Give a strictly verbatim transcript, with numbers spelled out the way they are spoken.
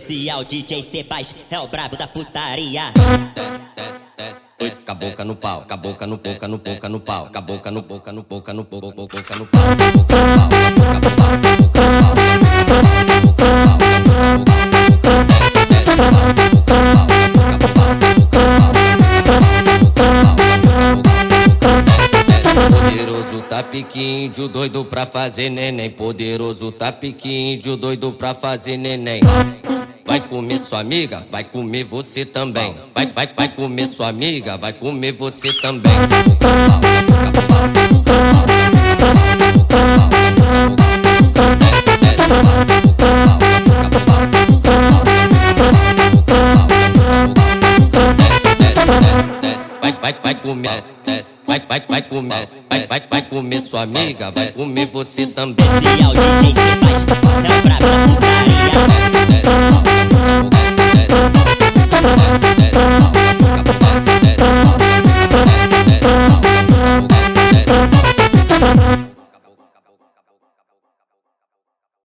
Especial D J Sebas, é o brabo da putaria. Desce, desce, desce, desce. Com a boca no pau, com a boca no boca no boca no pau, com a boca no boca no boca no boca boca boca no pau, boca no pau, boca no pau, boca no pau, boca no pau, boca no pau, boca no desce, desce, boca no pau, boca no pau, boca no pau, boca no pau, boca no pau, desce, desce. Poderoso tá piquinho, doido pra fazer neném. Poderoso tá piquinho, doido pra fazer neném. Vai comer sua amiga, vai comer você também. Vai, vai, vai comer sua amiga, vai comer você também. Boca no pau, boca no pau, boca no pau, boca no pau, boca no pau, desce, desce, boca no pau, boca no pau, boca no pau, boca no pau, desce, desce, desce, desce. Vai, vai, vai comer, desce, desce. Vai, vai, vai comer, vai, vai, vai comer sua amiga, vai comer você também. Especial D J Sebas, é o brabo da putaria.